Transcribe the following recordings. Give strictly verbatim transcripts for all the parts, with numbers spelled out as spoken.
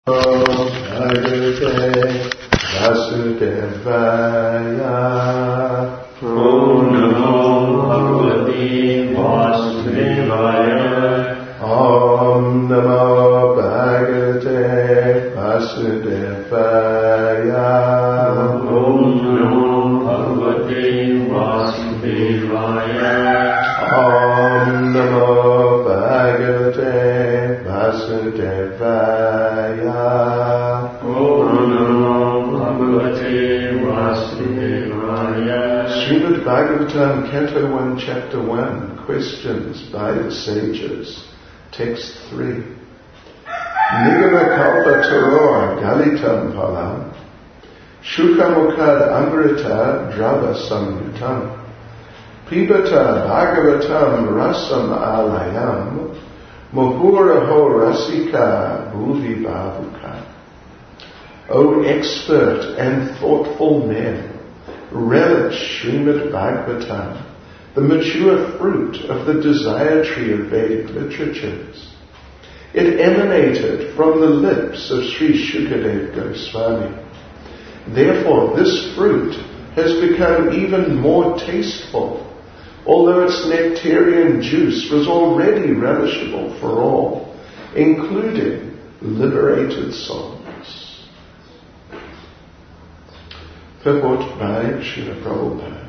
Bhagavate Vasudevaya. Om Namo Bhagavate Vasudevaya. Om Namo Bhagavate Vasudevaya. Om Namo Bhagavate Vasudevaya. Om Namo Bhagavate Vasudevaya. Om Namo Bhagavate Vasudevaya. Srimad Bhagavatam, Canto one, Chapter one, Questions by the Sages. Text three. Nigama kalpa taror galitam palam, shukamukad amrita drava samyutam, pibata bhagavatam rasam alayam, muhuraho rasika bhuvi bhavuka. O expert and thoughtful men, relish Srimad Bhagavatam, the mature fruit of the desire tree of Vedic literatures. It emanated from the lips of Sri Shukadev Goswami. Therefore, this fruit has become even more tasteful, although its nectarian juice was already relishable for all, including liberated souls. Purport by Srila Prabhupada.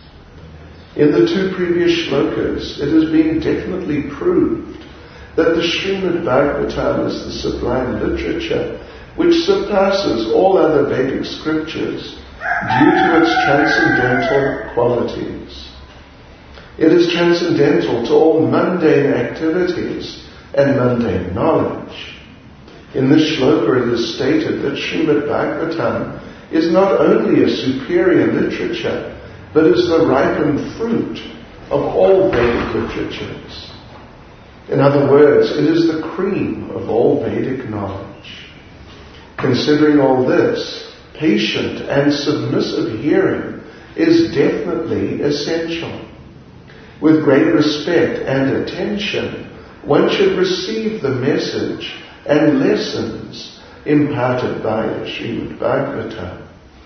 In the two previous shlokas, it has been definitely proved that the Srimad Bhagavatam is the sublime literature which surpasses all other Vedic scriptures due to its transcendental qualities. It is transcendental to all mundane activities and mundane knowledge. In this shloka it is stated that Srimad Bhagavatam is not only a superior literature, but is the ripened fruit of all Vedic literatures. In other words, it is the cream of all Vedic knowledge. Considering all this, patient and submissive hearing is definitely essential. With great respect and attention, one should receive the message and lessons imparted by the Srimad Bhagavatam.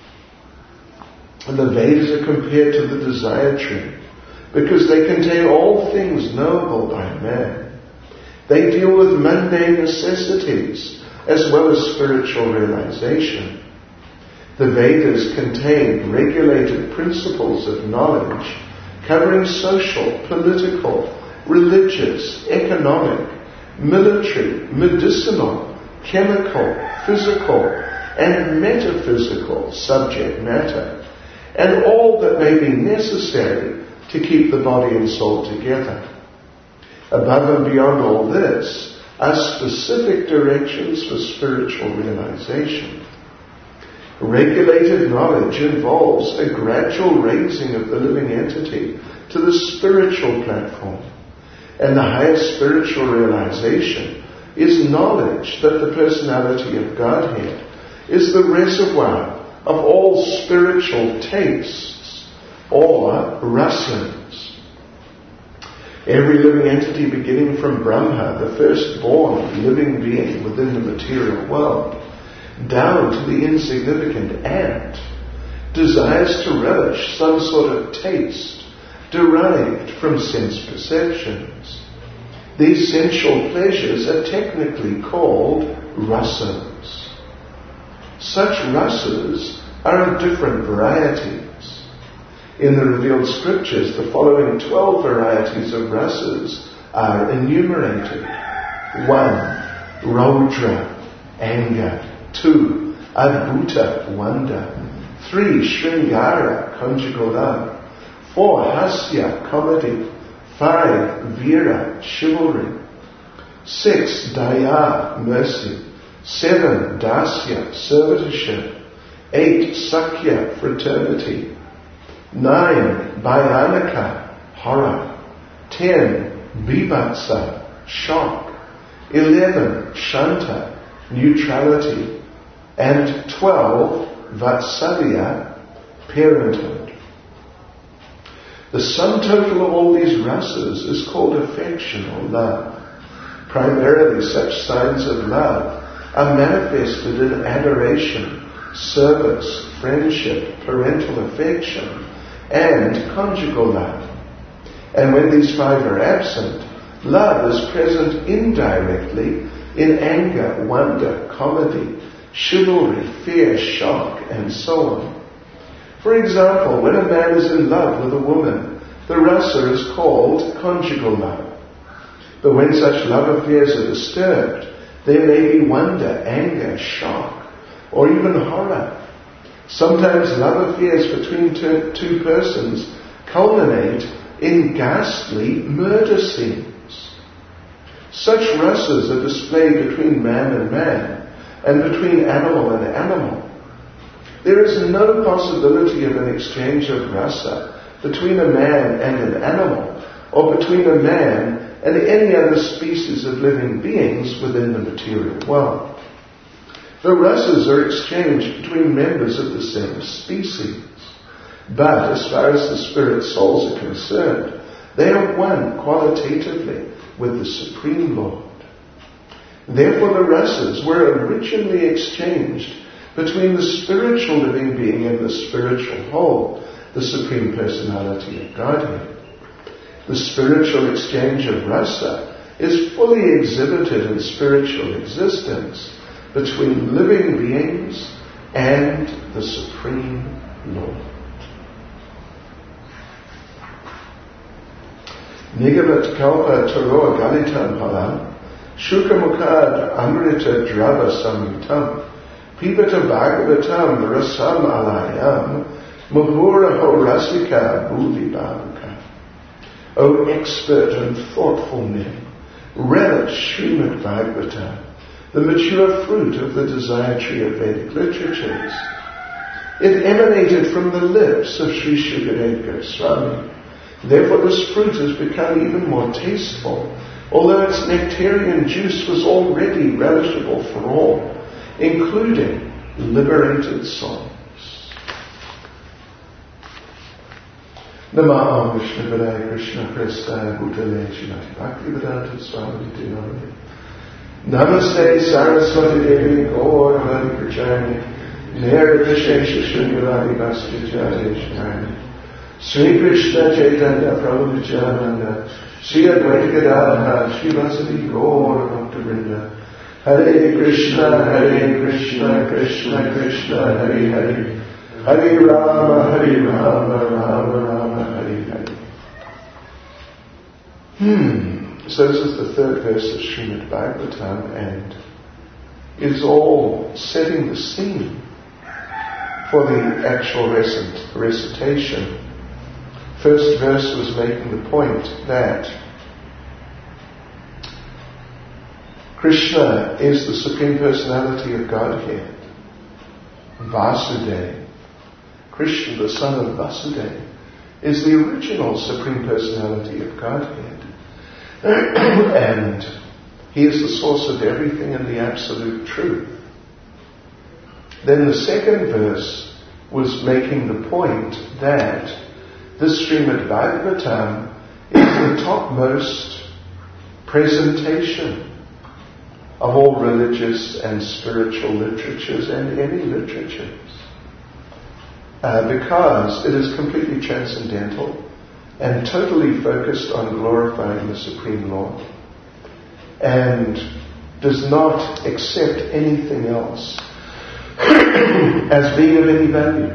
And the Vedas are compared to the desire tree because they contain all things knowable by man. They deal with mundane necessities as well as spiritual realization. The Vedas contain regulated principles of knowledge covering social, political, religious, economic, military, medicinal, chemical, physical, and metaphysical subject matter, and all that may be necessary to keep the body and soul together. Above and beyond all this are specific directions for spiritual realization. Regulated knowledge involves a gradual raising of the living entity to the spiritual platform, and the highest spiritual realization is knowledge that the personality of Godhead is the reservoir of all spiritual tastes, or rasas. Every living entity beginning from Brahma, the firstborn living being within the material world, down to the insignificant ant, desires to relish some sort of taste derived from sense perceptions. These sensual pleasures are technically called rasas. Such rasas are of different varieties. In the revealed scriptures, the following twelve varieties of rasas are enumerated. One, Raudra, anger. Two, Adbhuta, wonder. Three, Sringara, conjugal love. Four, Hasya, comedy. Five, Vira, chivalry. Six, Daya, mercy. Seven, Dasya, servitorship. Eight, Sakya, fraternity. Nine, Bhayanaka, horror. Ten, Bibhatsa, shock. Eleven, Shanta, neutrality. And twelve, Vatsalya, parenthood. The sum total of all these rasas is called affection or love. Primarily such signs of love are manifested in adoration, service, friendship, parental affection, and conjugal love. And when these five are absent, love is present indirectly in anger, wonder, comedy, chivalry, fear, shock, and so on. For example, when a man is in love with a woman, the rasa is called conjugal love. But when such love affairs are disturbed, there may be wonder, anger, shock, or even horror. Sometimes love affairs between two, two persons culminate in ghastly murder scenes. Such rasas are displayed between man and man, and between animal and animal. There is no possibility of an exchange of rasa between a man and an animal, or between a man and any other species of living beings within the material world. The rasas are exchanged between members of the same species, but as far as the spirit souls are concerned, they are one qualitatively with the Supreme Lord. Therefore the rasas were originally exchanged between the spiritual living being and the spiritual whole, the Supreme Personality of Godhead. The spiritual exchange of rasa is fully exhibited in spiritual existence between living beings and the Supreme Lord. Nigavat kalpa taro galitam palam, shukamukad amrita drava samyutam, pibata bhagavatam rasam alayam, muhuraho rasika bhuvi bhavuka. O expert and thoughtful men, relish Srimad Bhagavatam, the mature fruit of the desire tree of Vedic literatures. It emanated from the lips of Sri Shukadev Goswami. Therefore this fruit has become even more tasteful, although its nectarian juice was already relishable for all, including liberated souls. Namah Vishnu Padaya Krishna Prestaya Bhutale Srimati Bhaktivedanta Swami Dinamani Namaste Saraswati Devi Gaur Hari Prachani Nirvishesha Shunyavadi Bhasti Jayeshnani Sri Krishna Chaitanya Prabhu Nityananda Sri Advaita Gadadhara Sri Vasadi Gaur Bhaktivinoda Hare Krishna Hare Krishna Krishna Krishna Hare Hare Hare Rama, Hare Rama, Rama Rama, Hare Hare. Hmm. So this is the third verse of Srimad Bhagavatam, and is all setting the scene for the actual recit- recitation. First verse was making the point that Krishna is the Supreme Personality of Godhead, Vasudeva. Krishna, the son of Vasudeva, is the original Supreme Personality of Godhead. And he is the source of everything and the absolute truth. Then the second verse was making the point that this Srimad Bhagavatam is the topmost presentation of all religious and spiritual literatures and any literatures. Uh, because it is completely transcendental and totally focused on glorifying the Supreme Lord, and does not accept anything else as being of any value,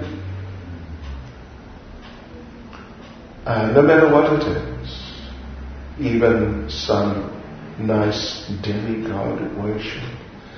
uh, no matter what it is, even some nice demigod worship,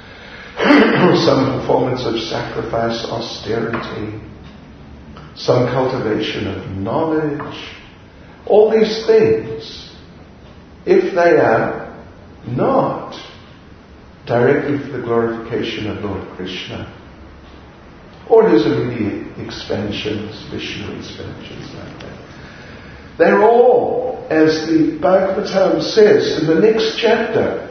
some performance of sacrifice, austerity, some cultivation of knowledge. All these things, if they are not directly for the glorification of Lord Krishna or his immediate expansions, Vishnu expansions like that, they're all, as the Bhagavatam says in the next chapter,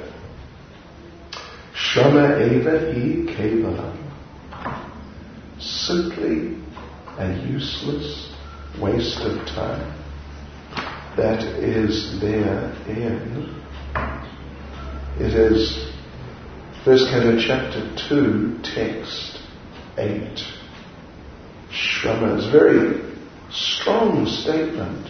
Shrama eva hi kevalam, simply a useless waste of time that is their end. It is First Canto, chapter two, text eight. Shrama is a very strong statement.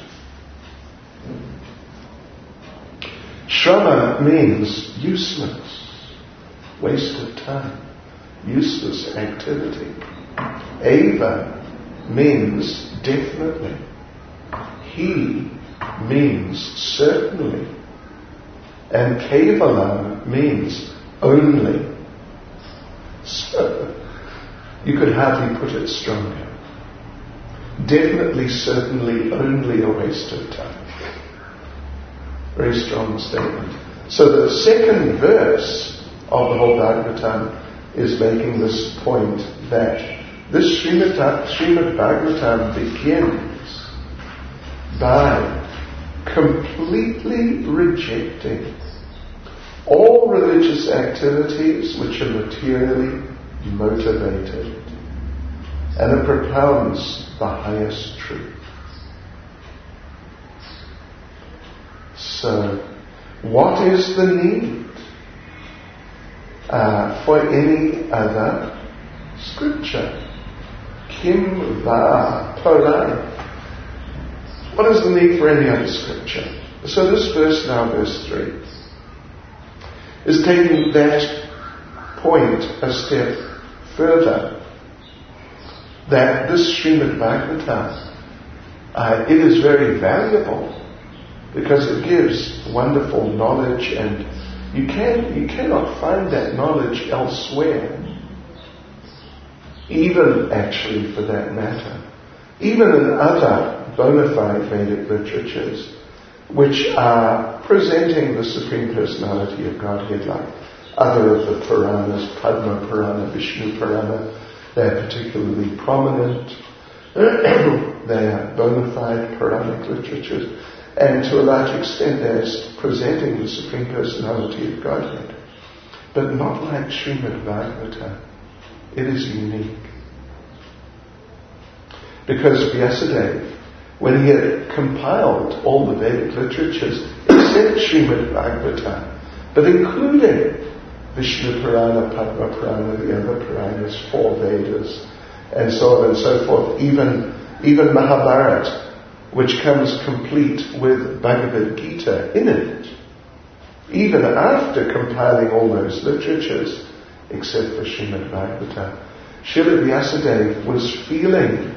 Shrama means useless, waste of time, useless activity. Eva means definitely. He means certainly. And Kevala means only. So, you could hardly put it stronger. Definitely, certainly, only a waste of time. Very strong statement. So the second verse of the whole Bhagavatam is making this point that this Srimad, Srimad Bhagavatam begins by completely rejecting all religious activities which are materially motivated, and it propounds the highest truth. So, what is the need uh, for any other scripture? Kim va parai. What is the need for any other scripture? So this verse now, verse three, is taking that point a step further. That this Srimad Bhagavatam, uh, it is very valuable because it gives wonderful knowledge, and you can you cannot find that knowledge elsewhere. Even actually, for that matter, even in other bona fide Vedic literatures, which are presenting the Supreme Personality of Godhead, like other of the Puranas, Padma Purana, Vishnu Purana, they're particularly prominent. They are bona fide Puranic literatures, and to a large extent they're presenting the Supreme Personality of Godhead. But not like Srimad Bhagavatam. It is unique. Because Vyasadeva, when he had compiled all the Vedic literatures, except Srimad Bhagavatam, but including Vishnu Purana, Padma Purana, the other Puranas, four Vedas, and so on and so forth, even, even Mahabharata, which comes complete with Bhagavad Gita in it, even after compiling all those literatures, except for Srimad Bhagavatam, Srila Vyasadeva was feeling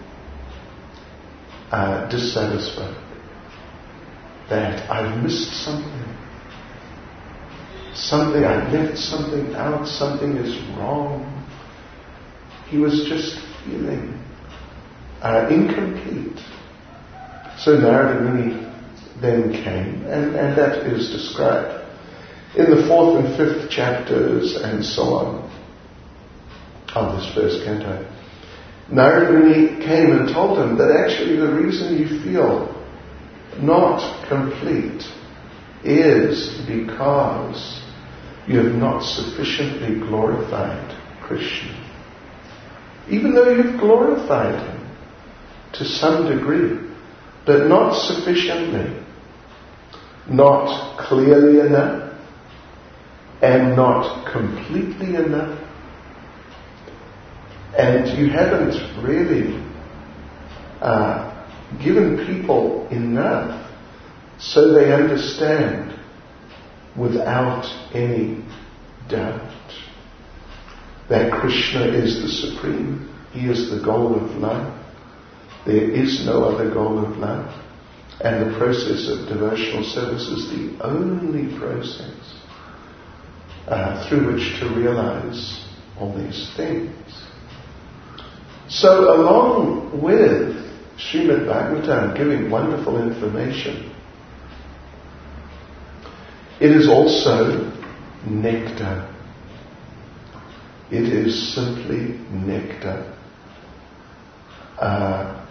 uh, dissatisfied, that I've missed something. Something, I left something out, something is wrong. He was just feeling uh, incomplete. So Narada Muni then came, and, and that is described in the fourth and fifth chapters and so on of this first canto. Narada Muni came and told him that actually the reason you feel not complete is because you have not sufficiently glorified Krishna. Even though you've glorified him to some degree, but not sufficiently, not clearly enough, and not completely enough. And you haven't really uh, given people enough so they understand without any doubt that Krishna is the Supreme. He is the goal of life. There is no other goal of life. And the process of devotional service is the only process uh, through which to realize all these things. So along with Srimad Bhagavatam giving wonderful information, it is also nectar. It is simply nectar. Uh,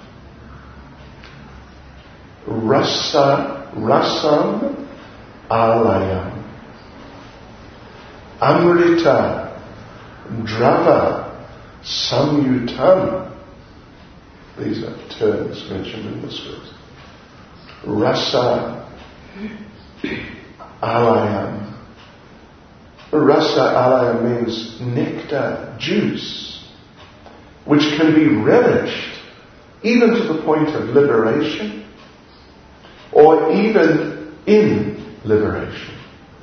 rasa, rasam alayam. Amrita, drava, samyutam. These are terms mentioned in this verse. Rasa alayam. Rasa alaya means nectar, juice, which can be relished even to the point of liberation, or even in liberation.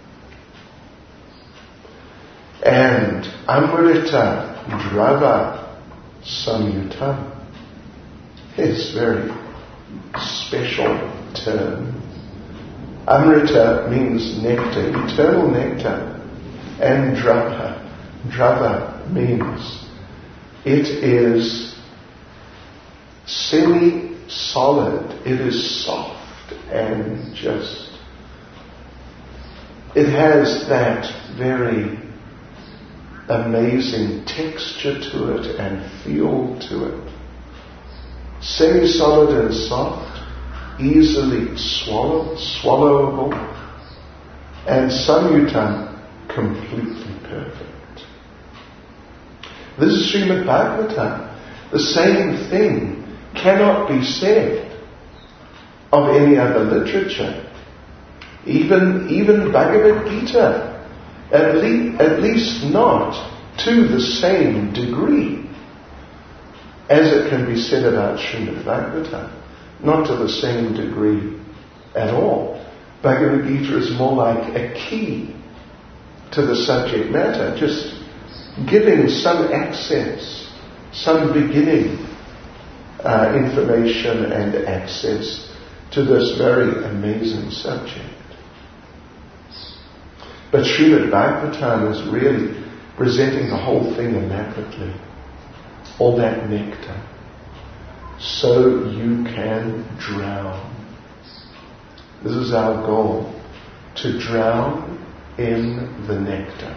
And Amrita Drava Samyutam is very special term. Amrita means nectar, eternal nectar, and Drava. Drava means it is semi-solid, it is soft and just, it has that very amazing texture to it and feel to it. Semi-solid and soft, easily swallowed, swallowable, and samyutam, completely perfect. This is Srimad Bhagavatam. The same thing cannot be said of any other literature. Even, even Bhagavad Gita, at, le- at least not to the same degree as it can be said about Srimad Bhagavatam. Not to the same degree at all. Bhagavad Gita is more like a key to the subject matter, just giving some access, some beginning uh, information and access to this very amazing subject. But Srimad Bhagavatam is really presenting the whole thing immaculately. All that nectar. So you can drown. This is our goal, to drown in the nectar.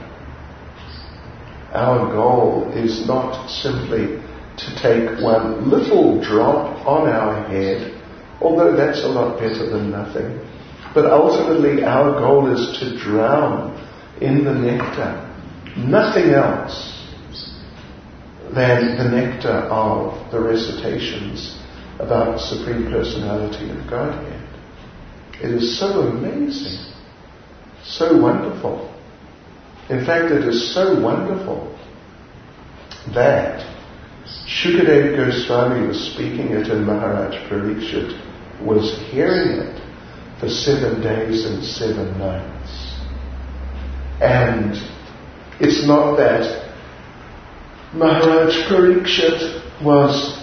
Our goal is not simply to take one little drop on our head, although that's a lot better than nothing. But ultimately our goal is to drown in the nectar. Nothing else than the nectar of the recitations about the Supreme Personality of Godhead. It is so amazing, so wonderful. In fact, it is so wonderful that Shukadeva Goswami was speaking it and Maharaj Parikshit was hearing it for seven days and seven nights. And it's not that Maharaj Parikshit was,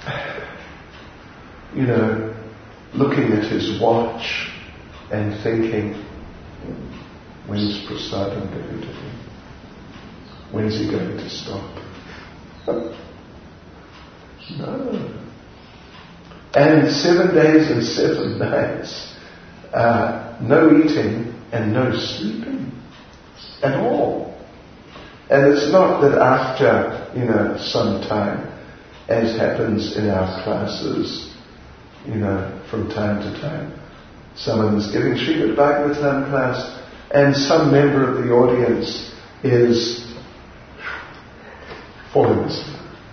you know, looking at his watch and thinking, when's Prasadam going to be? When's he going to stop? No. And seven days and seven nights, uh, no eating and no sleeping at all. And it's not that after, you know, some time, as happens in our classes, you know, from time to time, someone is giving Srimad Bhagavatam class, and some member of the audience is falling asleep.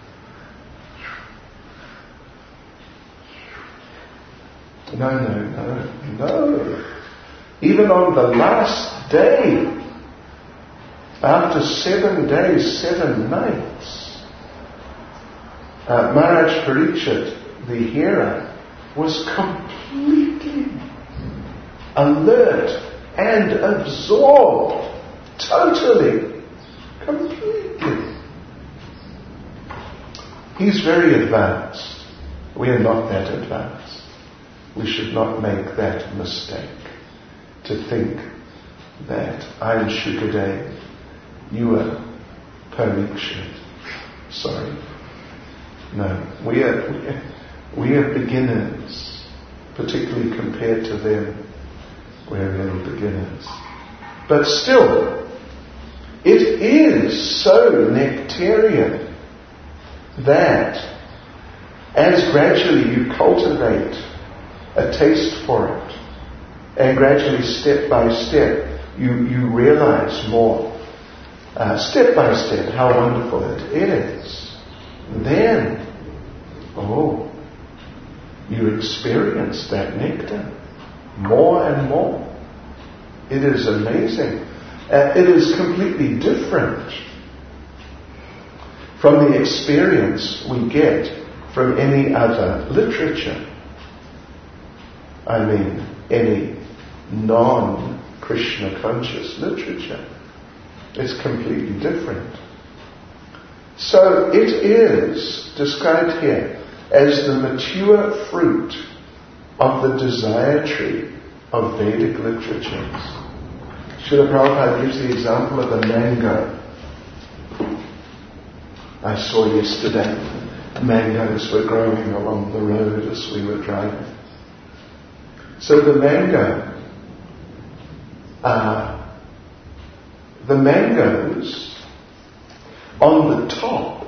No, no, no, no. Even on the last day, after seven days, seven nights, uh, Maharaj Parikshit, the hearer, was completely alert and absorbed, totally, completely. He's very advanced. We are not that advanced. We should not make that mistake to think that I'm Shukadeva, you are Parikshit. Sorry. No, we are, we are, we are beginners, particularly compared to them. We're really beginners. But still, it is so nectarian that as gradually you cultivate a taste for it, and gradually, step by step, you, you realize more, uh, step by step, how wonderful it is. Then, oh, you experience that nectar more and more. It is amazing. Uh, it is completely different from the experience we get from any other literature. I mean, any non-Krishna conscious literature. It's completely different. So it is described here as the mature fruit of the desire tree of Vedic literatures. Srila Prabhupada gives the example of a mango. I saw yesterday mangoes were growing along the road as we were driving. So the mango, uh, the mangoes on the top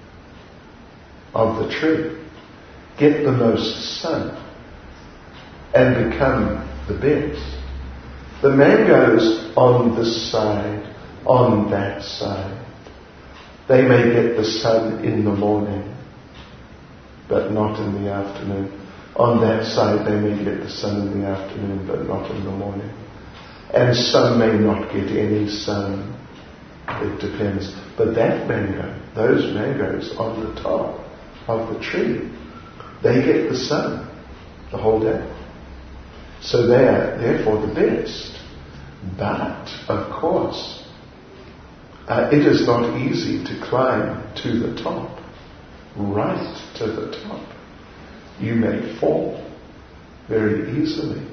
of the tree get the most sun and become the best. The mangoes on this side, on that side, they may get the sun in the morning, but not in the afternoon. On that side, they may get the sun in the afternoon, but not in the morning. And some may not get any sun. It depends. But that mango, those mangoes on the top of the tree, they get the sun the whole day. So they are therefore the best. But, of course, uh, it is not easy to climb to the top, right to the top. You may fall very easily.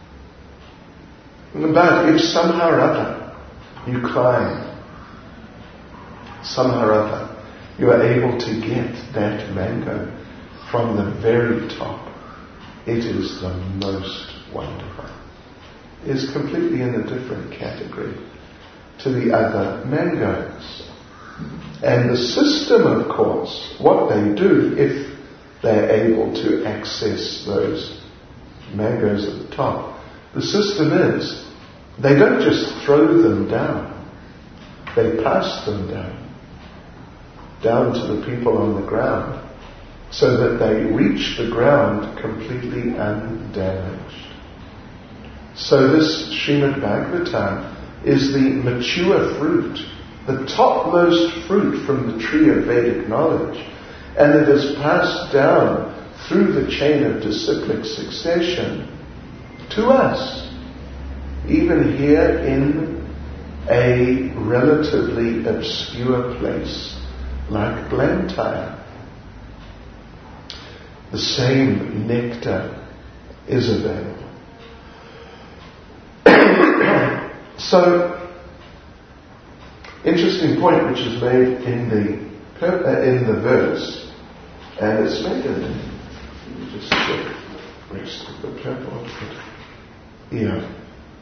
But if somehow or other you climb, somehow or other you are able to get that mango from the very top, it is the most wonderful. It is completely in a different category to the other mangoes. And the system, of course, what they do if they're able to access those mangoes at the top, the system is they don't just throw them down, they pass them down, down to the people on the ground, so that they reach the ground completely undamaged. So this Srimad Bhagavatam is the mature fruit, the topmost fruit from the tree of Vedic knowledge, and it is passed down through the chain of disciplic succession to us, even here in a relatively obscure place like Blantyre. The same nectar is available. So, interesting point which is made in the per, uh, in the verse, and it's made in. Let me just check the rest of the purport. Yeah.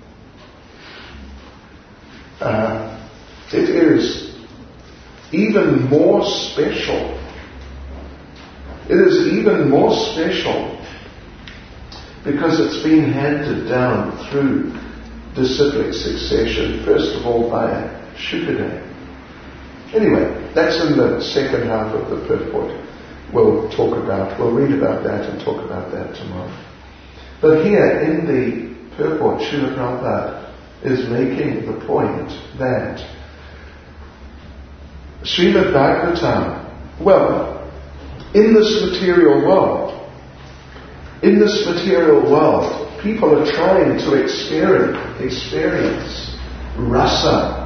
Uh, it is even more special. It is even more special because it's been handed down through disciplic succession, first of all by Shukadeva. Anyway, that's in the second half of the purport. We'll talk about, we'll read about that and talk about that tomorrow. But here in the purport, Srila Prabhupada is making the point that Srimad Bhagavatam, well, in this material world, in this material world, people are trying to experience, experience rasa.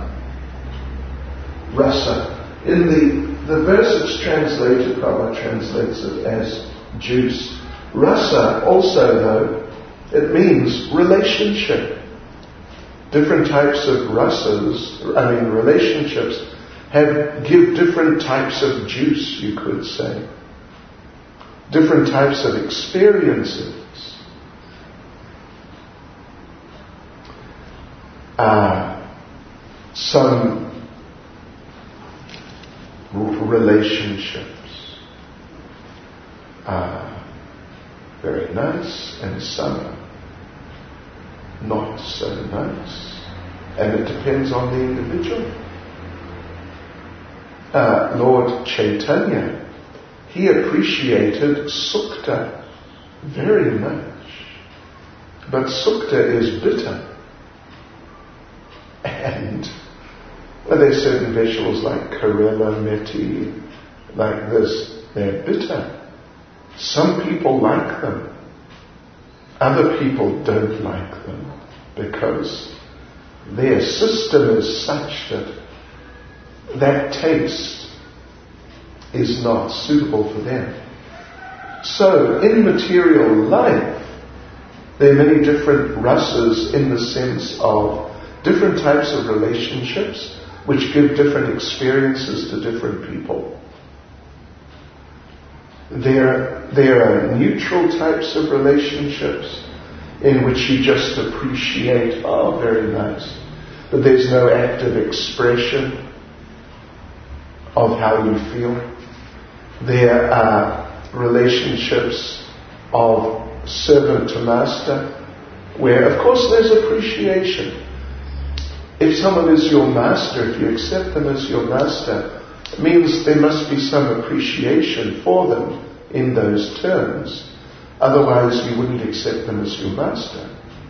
Rasa. In the, the verse it's translated, Prabhupada translates it as juice. Rasa also, though, it means relationship. Different types of rasas, I mean relationships, have give different types of juice, you could say. Different types of experiences. Uh, some relationships are very nice and some are not so nice, and it depends on the individual. Uh, Lord Chaitanya, he appreciated sukta very much, but sukta is bitter. And But there are certain vegetables like Karela, Methi, like this. They're bitter. Some people like them. Other people don't like them because their system is such that that taste is not suitable for them. So, in material life, there are many different rasas in the sense of different types of relationships which give different experiences to different people. There, there are neutral types of relationships in which you just appreciate, oh, very nice, but there's no active expression of how you feel. There are relationships of servant to master, where of course there's appreciation. If someone is your master, if you accept them as your master, it means there must be some appreciation for them in those terms. Otherwise you wouldn't accept them as your master.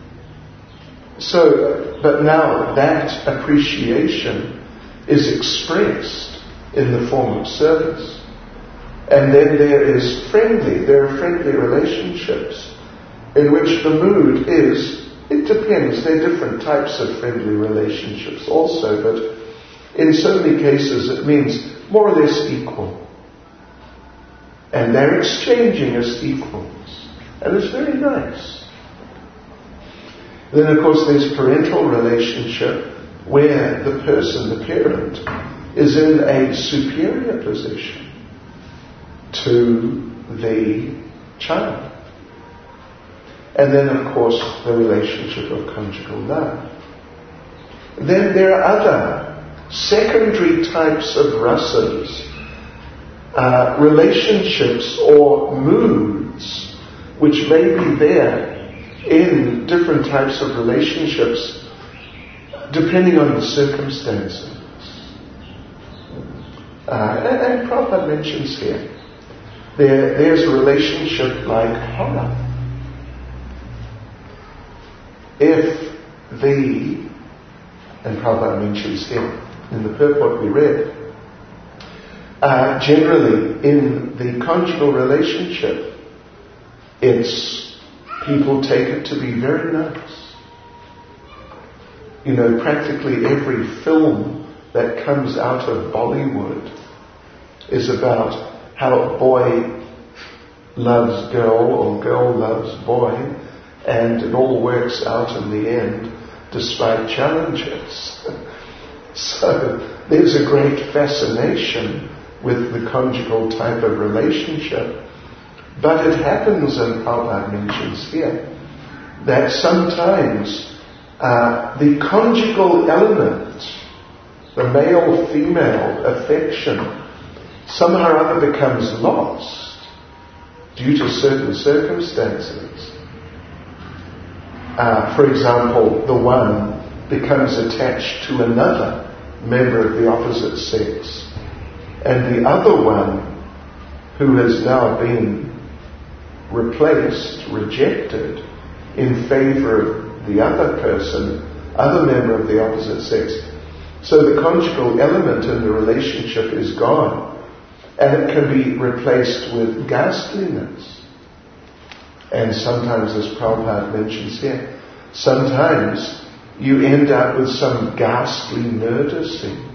So, but now that appreciation is expressed in the form of service. And then there is friendly, there are friendly relationships in which the mood is, it depends, there are different types of friendly relationships also, but in so many cases it means more or less equal. And they're exchanging as equals. And it's very nice. Then of course there's parental relationship where the person, the parent, is in a superior position to the child. And then of course the relationship of conjugal love. Then there are other secondary types of rasas, uh, relationships or moods which may be there in different types of relationships depending on the circumstances. Uh, and, and Prabhupada mentions here, there, there's a relationship like horror. If the, and Prabhupada mentions here in the purport we read, uh, generally in the conjugal relationship, it's, people take it to be very nice. You know, practically every film that comes out of Bollywood is about how boy loves girl or girl loves boy, and it all works out in the end despite challenges. So there's a great fascination with the conjugal type of relationship, but it happens, and Prabhupada mentions here, that sometimes uh, the conjugal element, the male-female affection, somehow or other becomes lost due to certain circumstances. Uh, for example, the one becomes attached to another member of the opposite sex, and the other one, who has now been replaced, rejected, in favor of the other person, other member of the opposite sex. So the conjugal element in the relationship is gone, and it can be replaced with ghastliness. And sometimes, as Prabhupada mentions here, sometimes you end up with some ghastly murder scene.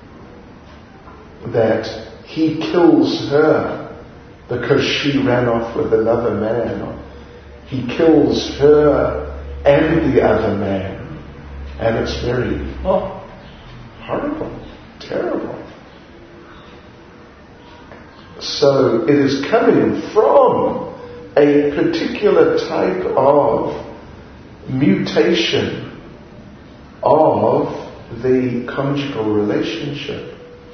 That he kills her because she ran off with another man, or he kills her and the other man. And it's very, oh, horrible, terrible. So it is coming from a particular type of mutation of the conjugal relationship.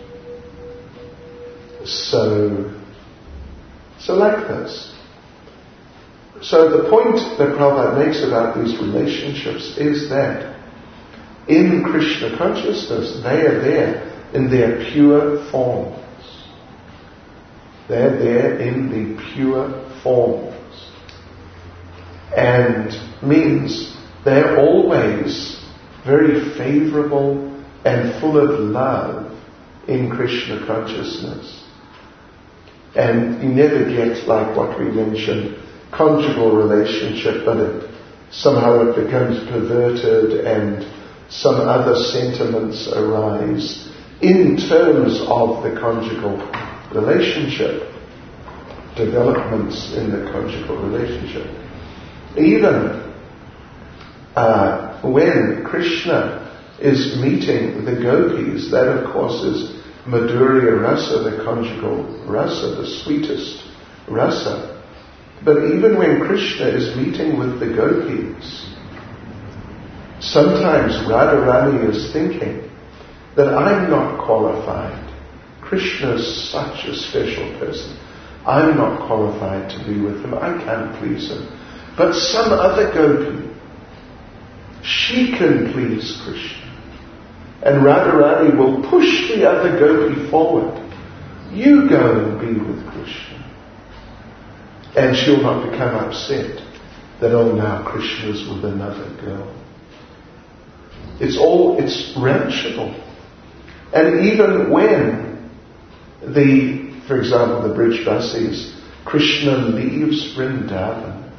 So, so like this. So the point that Prabhupada makes about these relationships is that in Krishna consciousness, they are there in their pure forms. They're there in the pure forms. And means they're always very favorable and full of love in Krishna consciousness. And you never get, like what we mentioned, conjugal relationship, but it, somehow it becomes perverted and some other sentiments arise in terms of the conjugal relationship, developments in the conjugal relationship. Even uh, when Krishna is meeting the gopis, that of course is Madhurya Rasa, the conjugal rasa, the sweetest rasa. But even when Krishna is meeting with the gopis, sometimes Radharani is thinking that I'm not qualified. Krishna is such a special person. I'm not qualified to be with him. I can't please him. But some other gopi, she can please Krishna. And Radharani will push the other gopi forward. You go and be with Krishna. And she'll not become upset that, oh, now Krishna's with another girl. It's all, it's relishable. And even when the, for example, the Brijvasis, Krishna leaves Vrindavan,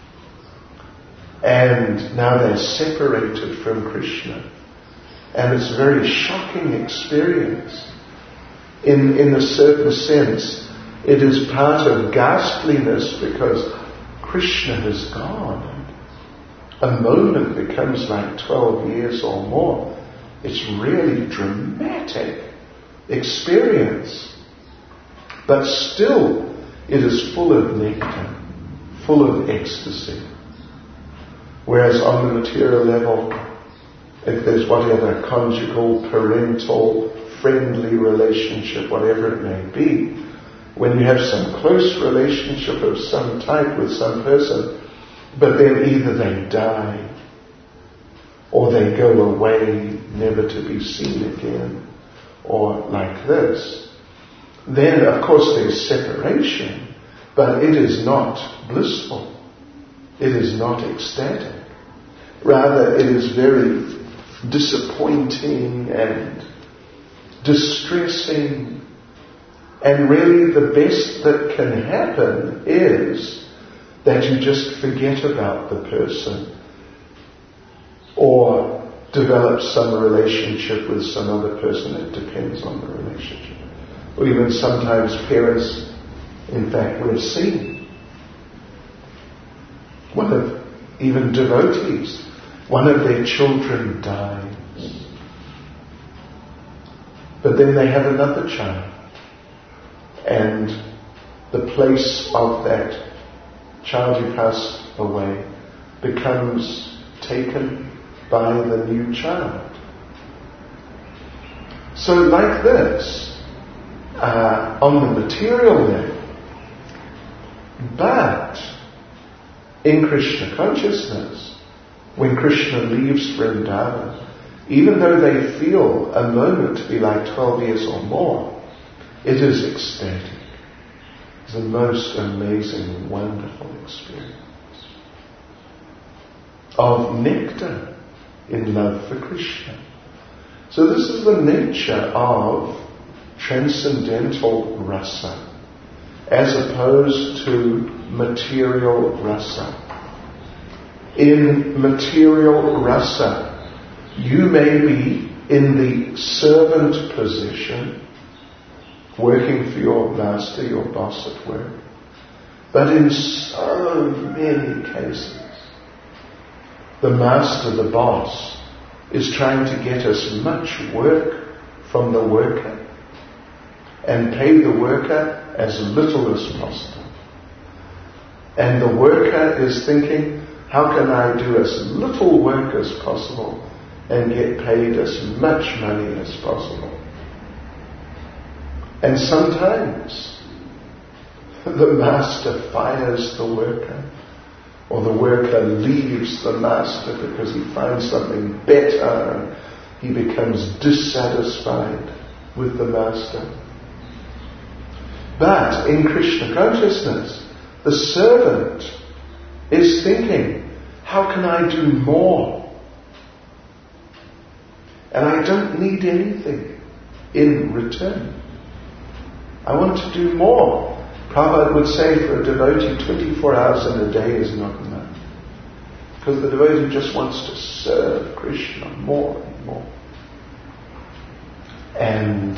and now they're separated from Krishna. And it's a very shocking experience. In, in a certain sense, it is part of ghastliness because Krishna has gone. A moment becomes like twelve years or more. It's really dramatic experience. But still, it is full of nectar, full of ecstasy. Whereas on the material level, if there's whatever conjugal, parental, friendly relationship, whatever it may be, when you have some close relationship of some type with some person, but then either they die or they go away never to be seen again, or like this, then of course there's separation, but it is not blissful. It is not ecstatic. Rather, it is very disappointing and distressing, and really the best that can happen is that you just forget about the person or develop some relationship with some other person. It depends on the relationship. Or even sometimes parents, in fact, we've seen one of even devotees, one of their children dies, but then they have another child, and the place of that child who passed away becomes taken by the new child. So like this, uh, on the material level, but in Krishna consciousness, when Krishna leaves Vrindavan, even though they feel a moment to be like twelve years or more, it is ecstatic. It's a most amazing, wonderful experience of nectar in love for Krishna. So this is the nature of transcendental rasa, as opposed to material rasa. In material rasa, you may be in the servant position, working for your master, your boss at work. But in so many cases, the master, the boss, is trying to get as much work from the worker and pay the worker as little as possible. And the worker is thinking, how can I do as little work as possible and get paid as much money as possible? And sometimes the master fires the worker, or the worker leaves the master because he finds something better and he becomes dissatisfied with the master. But in Krishna consciousness, the servant is thinking, how can I do more? And I don't need anything in return. I want to do more. Prabhupada would say for a devotee, twenty-four hours in a day is not enough. Because the devotee just wants to serve Krishna more and more. And,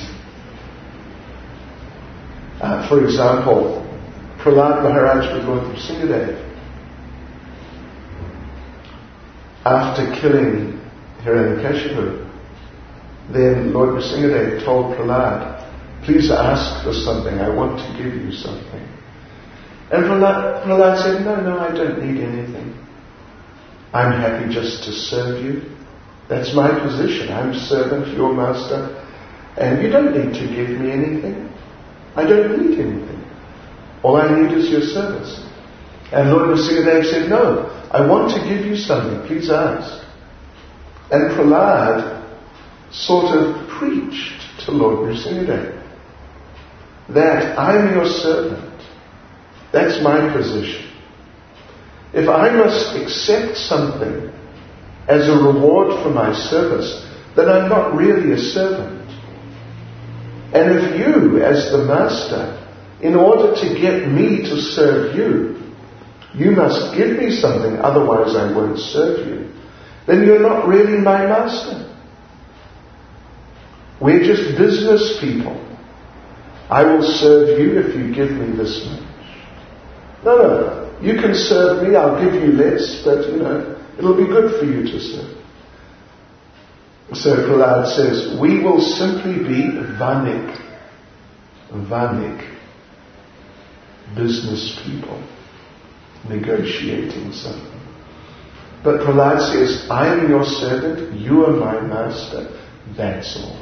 uh, for example, Prahlad Maharaj with Lord Nrsingadev, after killing Hiranyakashipu, then Lord Nrsingadev told Prahlad, please ask for something, I want to give you something. And Prahlad, Prahlad said, no, no, I don't need anything. I'm happy just to serve you. That's my position. I'm servant, your master, and you don't need to give me anything. I don't need anything. All I need is your service. And Lord Nrsingadev said, no, I want to give you something, please ask. And Prahlad sort of preached to Lord Nrsingadev that I'm your servant. That's my position. If I must accept something as a reward for my service, then I'm not really a servant. And if you, as the master, in order to get me to serve you, you must give me something, otherwise I won't serve you, then you're not really my master. We're just business people. I will serve you if you give me this much. No, no, you can serve me, I'll give you less, but, you know, it'll be good for you to serve. So Prahlad says, we will simply be vanik, vanik, business people, negotiating something. But Prahlad says, I am your servant, you are my master, that's all.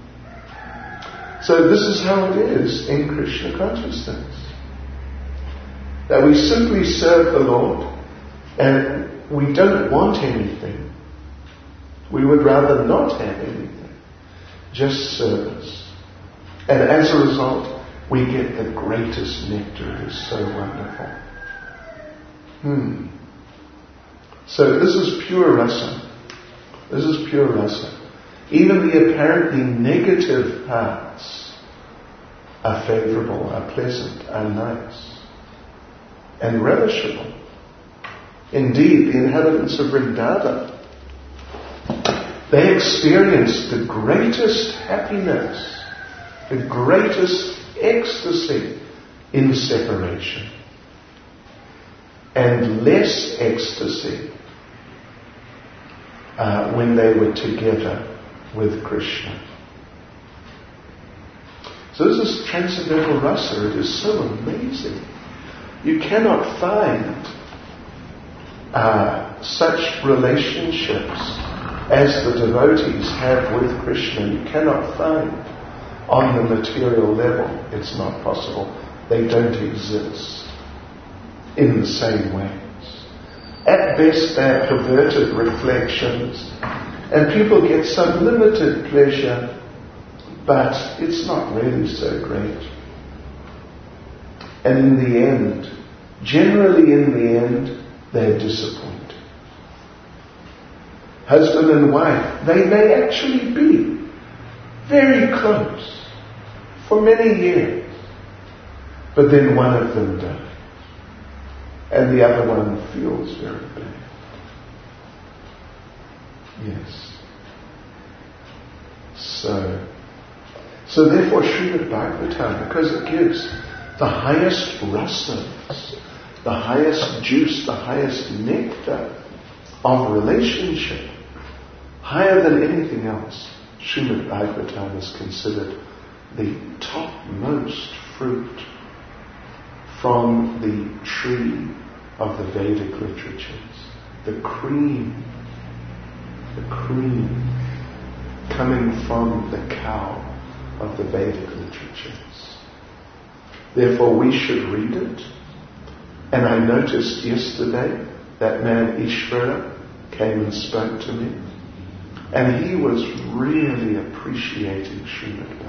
So this is how it is in Krishna consciousness. That we simply serve the Lord and we don't want anything. We would rather not have anything. Just service. And as a result, we get the greatest nectar. It is so wonderful. Hmm. So this is pure rasa. This is pure rasa. Even the apparently negative parts are favorable, are pleasant, are nice, and relishable. Indeed, the inhabitants of Vrindavan, they experience the greatest happiness, the greatest ecstasy in separation, and less ecstasy uh, when they were together with Krishna. So this is transcendental rasa. It is so amazing. You cannot find uh, such relationships as the devotees have with Krishna. You cannot find on the material level. It's not possible. They don't exist in the same ways. At best, they're perverted reflections, and people get some limited pleasure, but it's not really so great. And in the end, generally in the end, they're disappointed. Husband and wife, they may actually be very close for many years, but then one of them dies, and the other one feels very bad. Yes. So, so therefore Srimad Bhagavatam, because it gives the highest rasas, the highest juice, the highest nectar of relationship, higher than anything else, Srimad Bhagavatam is considered the topmost fruit from the tree of the Vedic literatures, the cream, the cream coming from the cow of the Vedic literatures. Therefore we should read it. And I noticed yesterday that man Ishvara came and spoke to me, and he was really appreciating Srimad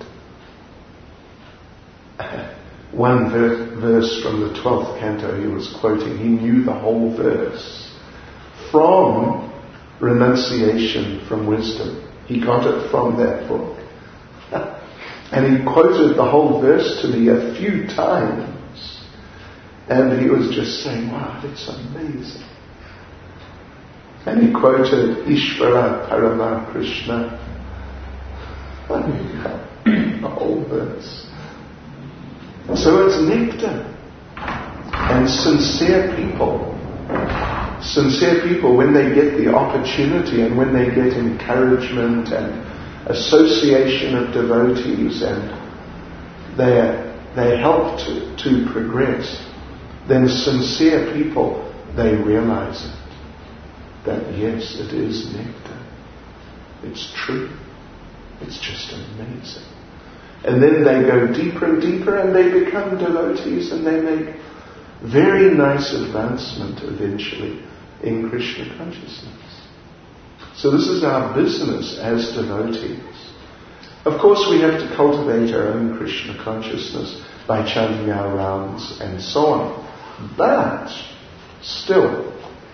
Bhagavatam. One ver- verse from the twelfth canto he was quoting, he knew the whole verse from renunciation from wisdom. He got it from that book. And he quoted the whole verse to me a few times. And he was just saying, wow, that's amazing. And he quoted Ishvara Parama Krishna. The whole verse. So it's nectar. And sincere people, sincere people, when they get the opportunity and when they get encouragement and association of devotees and they're, they help to, to progress, then sincere people, they realize it. That yes, it is nectar. It's true. It's just amazing. And then they go deeper and deeper and they become devotees and they make very nice advancement eventually in Krishna consciousness. So this is our business as devotees. Of course we have to cultivate our own Krishna consciousness by chanting our rounds and so on. But still,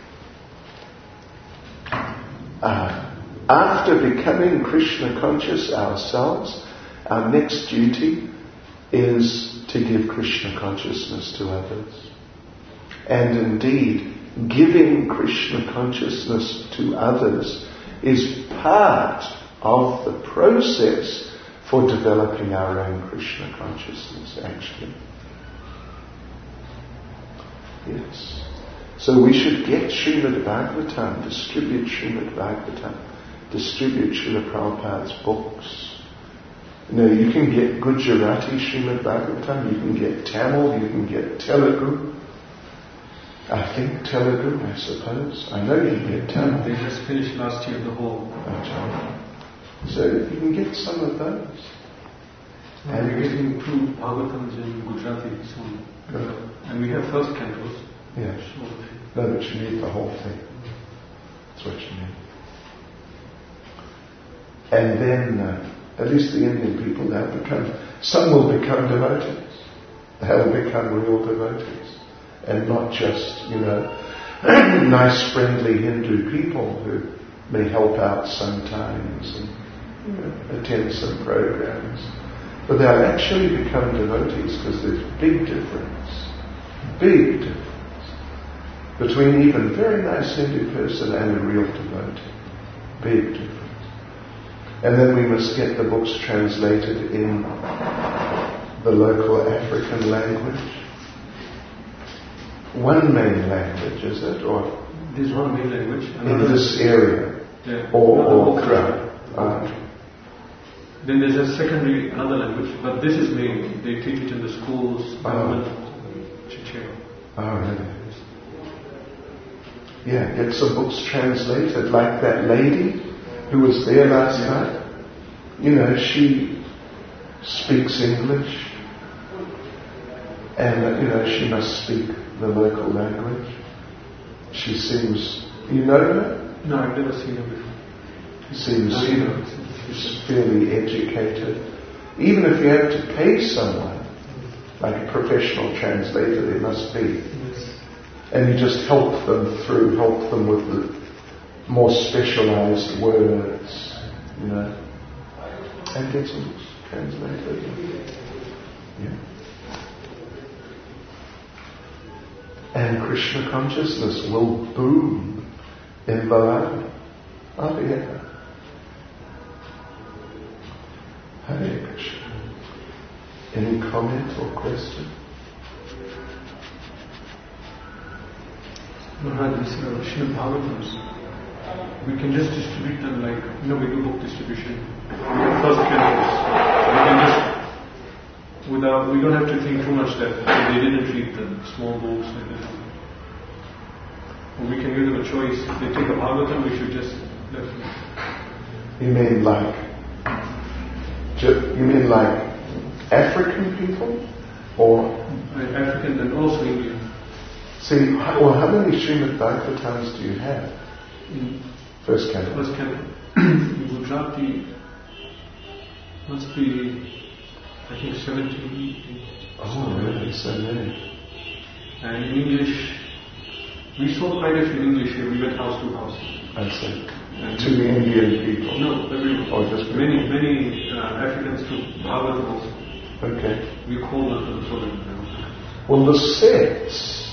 uh, after becoming Krishna conscious ourselves, our next duty is to give Krishna consciousness to others. And indeed, giving Krishna consciousness to others is part of the process for developing our own Krishna consciousness, actually. Yes. So we should get Srimad Bhagavatam, distribute Srimad Bhagavatam, distribute Srila Prabhupada's books. You know, you can get Gujarati Srimad Bhagavatam, you can get Tamil, you can get Telugu. I think Telugu, I suppose. I know you can get Tamil. They just finished last year the whole. Okay. So you can get some of those. And we're getting two Bhagavatams in Gujarati soon. Good. And we have first cantos. Yes. No, but you need the whole thing. That's what you need. And then, uh, at least the Indian people, they'll become, some will become devotees. They'll become real devotees. And not just, you know, nice, friendly Hindu people who may help out sometimes and, you know, attend some programs. But they'll actually become devotees because there's big difference. Big difference. Between even a very nice Hindu person and a real devotee. Big difference. And then we must get the books translated in the local African language. One main language, is it? Or there's one main language. In this area? Yeah. Or, or crowd? Ah. Then there's a secondary, another language, but this is main. They teach it in the schools, government, Chichero. Oh, really? Yeah, get some books translated, like that lady who was there last yeah. night. You know, she speaks English. And, you know, she must speak the local language. She seems... You know her? No, I've never seen her before. She seems, no, you know, she's fairly educated. Even if you have to pay someone, like a professional translator, there must be. Yes. And you just help them through, help them with the more specialized words, you know, and get some translated. Yeah. And Krishna consciousness will boom in the land. Oh yeah. Hare Krishna. Any comment or question? Maharaj, these are Srimad Bhagavatams. We can just distribute them like, you know, we do book distribution. We have first cantos. We can just, without, we don't have to think too much that they didn't read the small books like that. Or we can give them a choice. If they take a Bhagavatam, we should just let them. You mean like, you mean like African people? Or? African and also Indian. See, well, how many Srimad Bhagavatams do you have? In First canto. First canto. In Gujarati, must be, I think, seventeen. Oh, really? So many. And in English, we saw quite a few in English here. We went house to house. I see. And to the Indian people? No, everyone. Or just many, many uh, Africans too. Bhagavatam also. Okay. We call them so that. Well, the sets,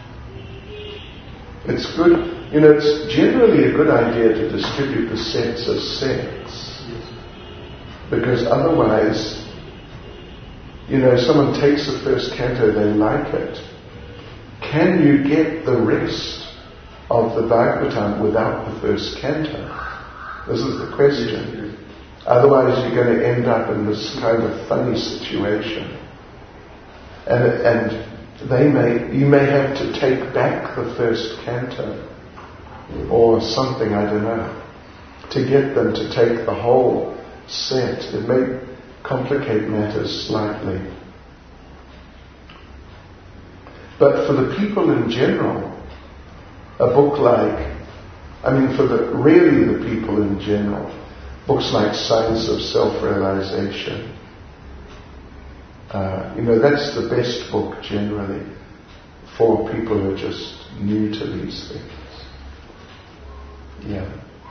it's good, you know, it's generally a good idea to distribute the sets as sets. Yes. Because otherwise, you know, someone takes the first canto, they like it. Can you get the rest of the Bhagavatam without the first canto? This is the question. Yes, yes. Otherwise you're going to end up in this kind of funny situation. And, and they may, you may have to take back the first canto or something, I don't know, to get them to take the whole set. It may complicate matters slightly. But for the people in general, a book like, I mean for the really the people in general, books like Science of Self-Realization, uh, you know, that's the best book generally for people who are just new to these things. Yeah.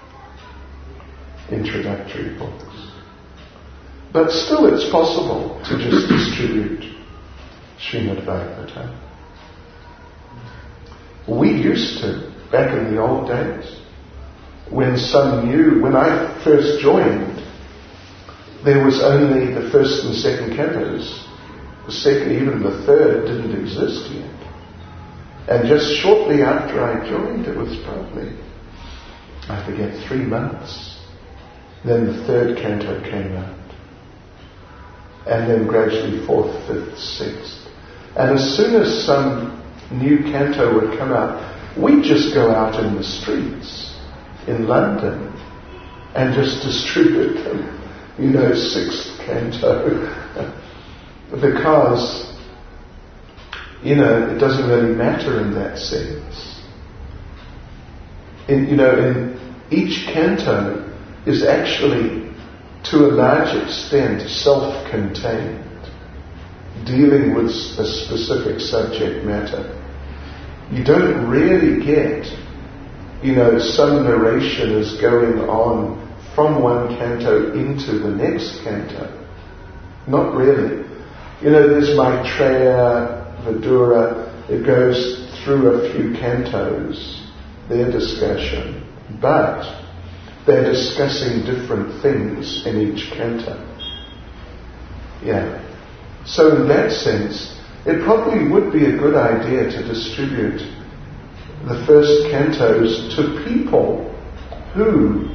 Introductory books. But still it's possible to just distribute Srimad Bhagavatam. We used to, back in the old days, when some new, when I first joined, there was only the first and second cantos. The second, even the third, didn't exist yet. And just shortly after I joined, it was probably, I forget, three months, then the third canto came out. And then gradually fourth, fifth, sixth. And as soon as some new canto would come out, we'd just go out in the streets in London and just distribute them, you know, sixth canto. Because, you know, it doesn't really matter in that sense. In, you know, in each canto is actually, to a large extent, self-contained, dealing with a specific subject matter. You don't really get, you know, some narration is going on from one canto into the next canto. Not really. You know, there's Maitreya, Vidura, it goes through a few cantos, their discussion, but they're discussing different things in each canto. Yeah. So in that sense, it probably would be a good idea to distribute the first cantos to people who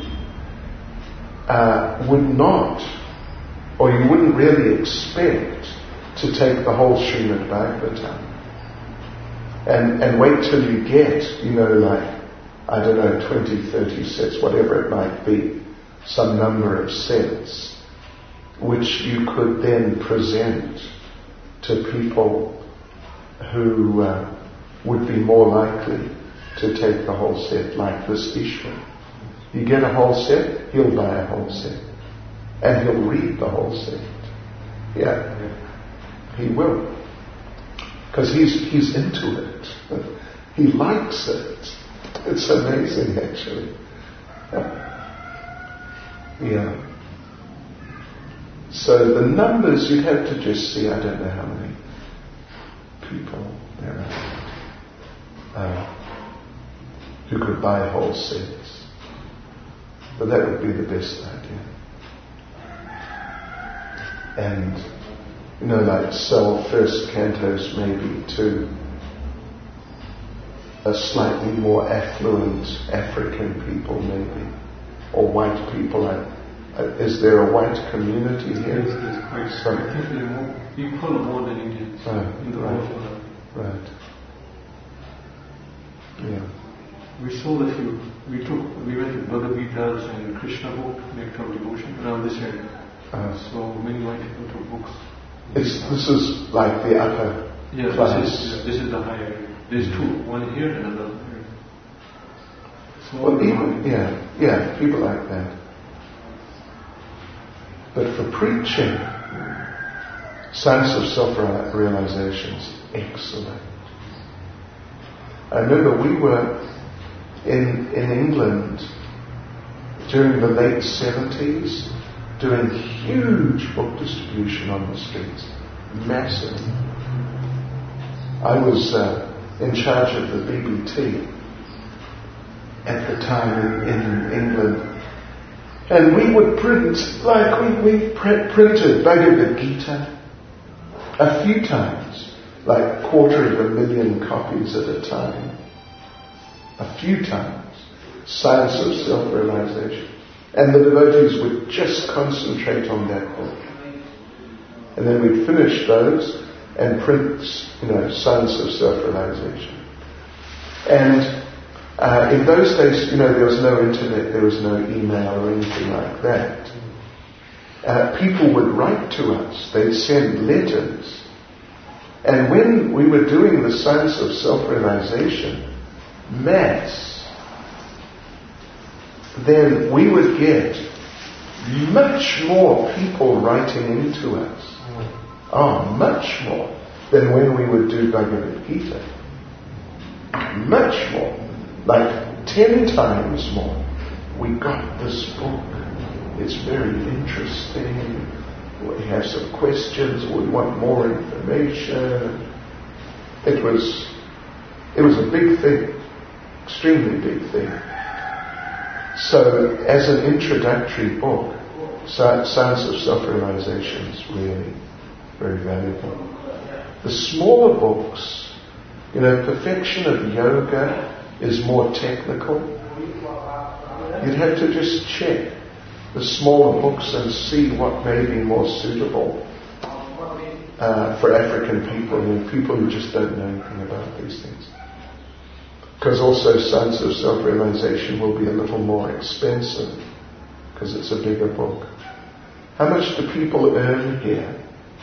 uh, would not, or you wouldn't really expect to take the whole Srimad Bhagavatam. And, and wait till you get, you know, like, I don't know, twenty, thirty sets, whatever it might be, some number of sets, which you could then present to people who uh, would be more likely to take the whole set, like this Ishwar. You get a whole set, he'll buy a whole set. And he'll read the whole set. Yeah, he will. Because he's, he's into it. He likes it. It's amazing, actually. Yeah. So the numbers, you'd have to just see, I don't know how many people there are uh, who could buy whole sets. But that would be the best idea. And, you know, like sell first cantos maybe to a slightly more affluent African people maybe, or white people. Uh, is there a white community here? Yes, there's quite some. I think there are more people more than Indians oh, in the right, world. right. Yeah. We saw that you, we took, we went to Bhagavad Gita's and Krishna book, Make from Devotion, around this area. Uh, so many white people took books. It's, this is like the upper yeah, class. This is, this is the higher area. There's two, one here and another here. So well, even, yeah, yeah, people like that. But for preaching, Science of Self-Realization is excellent. I remember we were in in England during the late seventies, doing huge book distribution on the streets. Massive. I was uh, in charge of the B B T at the time in, in England. And we would print, like we, we print, printed Bhagavad Gita a few times, like quarter of a million copies at a time. A few times. Science of Self-Realization. And the devotees would just concentrate on that book. And then we'd finish those and print, you know, Science of Self-Realization. And uh, in those days, you know, there was no internet, there was no email or anything like that. Uh, people would write to us, they'd send letters. And when we were doing the Science of Self-Realization, Mass, then we would get much more people writing into us. Oh, much more than when we would do Bhagavad Gita. Much more. Like ten times more. We got this book. It's very interesting. We have some questions. We want more information. It was, it was a big thing. Extremely big thing. So, as an introductory book, Science of Self-Realization is really very valuable. The smaller books, you know, Perfection of Yoga is more technical. You'd have to just check the smaller books and see what may be more suitable uh, for African people and people who just don't know anything about these things. Because also Science of Self-Realization will be a little more expensive because it's a bigger book. How much do people earn here?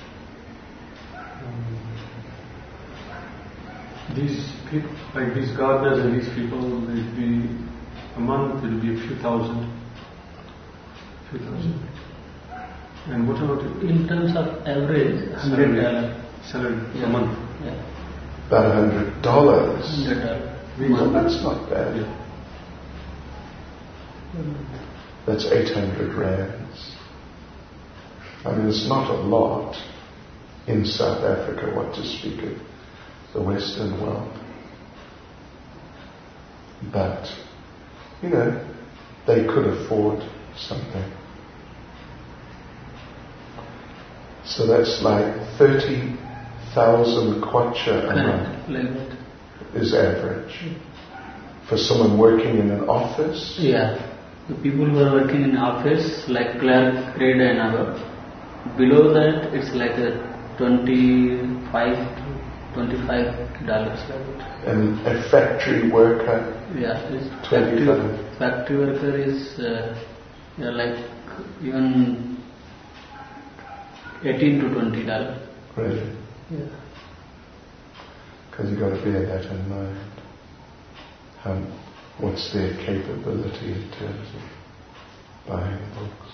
These people, like these gardeners and these people, it'll be a month, it'll be a few thousand. Few thousand. And what about it? In terms of average, hundred dollars. Salary Yeah. a month. Yeah. About a hundred dollars. Hundred dollars. Well, that's not bad. Yeah. That's eight hundred rands. I mean, it's not a lot in South Africa, what to speak of the Western world. But, you know, they could afford something. So that's like thirty thousand kwacha a month Like that. is average. For someone working in an office? Yeah. The people who are working in office, like clerk, grade and above, below that it's like a twenty-five, twenty-five dollars like that. And a factory worker? Yeah, it's factory, twenty-five. factory worker is uh, yeah, like even eighteen to twenty dollars. Really? Yeah. Because you've got to bear that in mind. How, what's their capability in terms of buying books?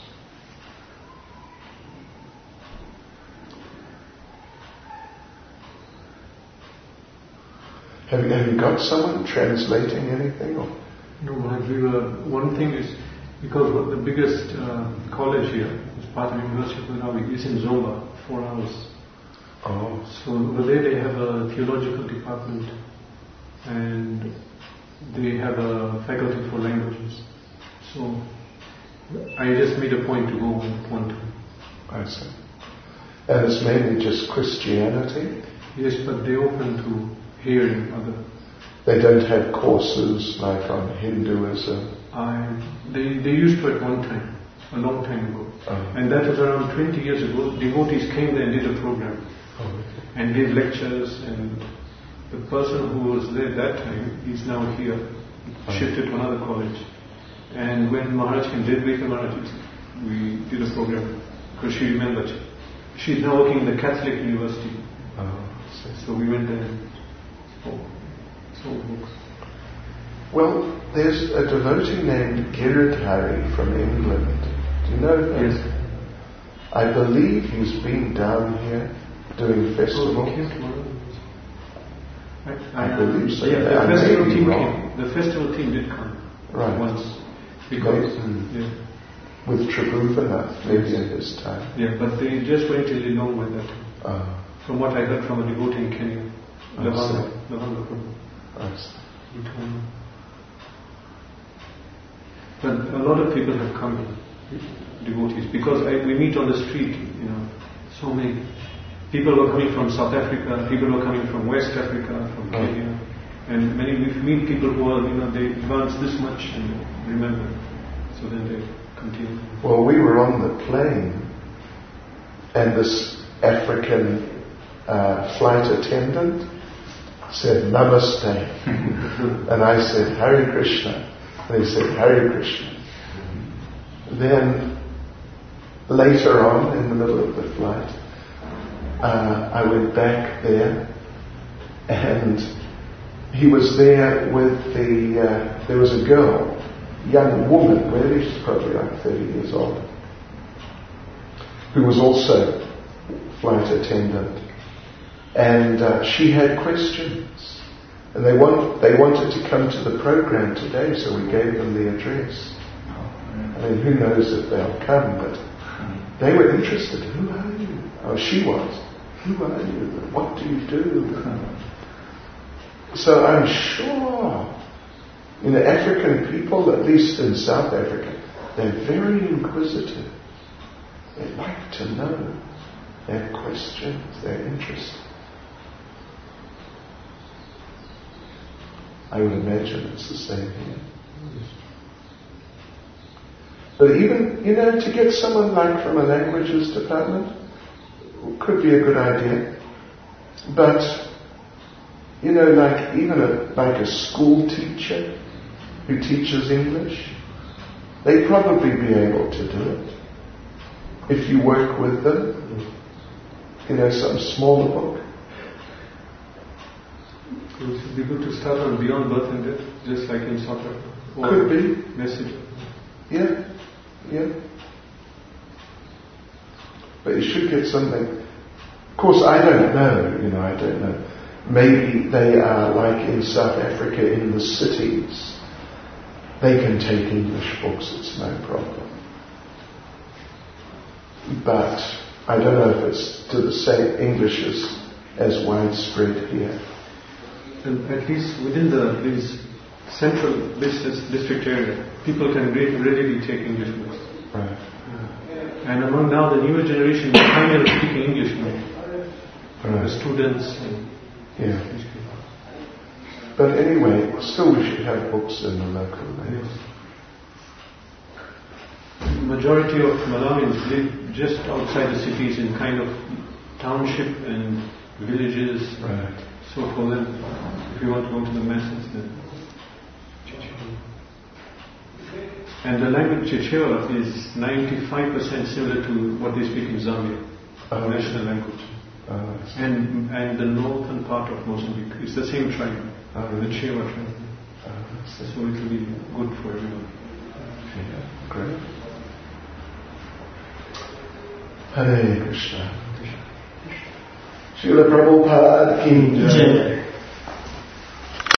Have you, have you got someone translating anything? Or? No, like we were, one thing is, because what the biggest uh, college here, as part of University of Malawi, is in Zomba, four hours. Oh. So over there they have a theological department and they have a faculty for languages. So I just made a point to go one time. I see. And it's mainly just Christianity? Yes, but they open to hearing other. They don't have courses like on Hinduism? I, they, they used to at one time, a long time ago. Oh. And that was around twenty years ago. Devotees came there and did a program. Oh, okay. And gave lectures, and the person who was there at that time is now here, shifted to another college. And when Maharaj came, Dedvika Maharaj, we did a program, because she remembered. She's now working in the Catholic University. Oh, So we went there and oh, sold books. well, there's a devotee named Giridhari from England. Do you know him? Yes. I believe he's been down here doing festivals. Oh, he came to Maharaj. I believe so. Yeah, the I may festival be team wrong. came. The festival team did come Right. once. Because, maybe, yeah. with Tribhuvannath, maybe in his time. Yeah, but they just went a little long with that. Uh, From what I heard from a devotee in Kenya, I Lavanga, see. Lavanga Prabhu. I see. He told me. But a lot of people have come here, devotees, because I, we meet on the street, you know, so many. People were coming from South Africa, people were coming from West Africa, from Oh. Kenya, and many, we meet people who are, you know, they advance this much and remember, so then they continue. Well, we were on the plane, and this African uh, flight attendant said, Namaste. And I said, Hare Krishna. And he said, Hare Krishna. Then, later on, in the middle of the flight, uh, I went back there, and he was there with the, uh, there was a girl, young woman, really, she's probably like thirty years old, who was also flight attendant. And uh, she had questions. And they want, they wanted to come to the program today, so we gave them the address. I mean, who knows if they'll come, but they were interested. Who are you? Oh, she was. Who are you? What do you do? So I'm sure, you know, African people, at least in South Africa, they're very inquisitive. They like to know. They have questions. They're interested. I would imagine it's the same here. But even, you know, to get someone like from a languages department could be a good idea. But, you know, like even a, like a school teacher who teaches English, they'd probably be able to do it. If you work with them, you know, some smaller book. It would be good to start on Beyond Birth and Death, just like in South Africa. Or Could be. Message. Yeah, yeah. But you should get something. Of course, I don't know, you know, I don't know. Maybe they are like in South Africa in the cities. They can take English books, it's no problem. But I don't know if it's to the same English as, as widespread here. And at least within the this central business district area, people can re- readily take English books. Right. Yeah. And among now the newer generation, they're kind of speaking English now. Right. The students and Yeah. But anyway, still we should have books in the local language. The majority of Malawians live just outside the cities in kind of township and villages. Right. So for them, if you want to go to the masses, then and the language Chichewa is ninety-five percent similar to what they speak in Zambia, the Oh. national language. Oh, I see. And and the northern part of Mozambique, it's the same tribe, Oh, the really? Chewa tribe. Oh, I see. So it will be good for everyone. Yeah, great. Hare Krishna. Srila Prabhupada ki jai.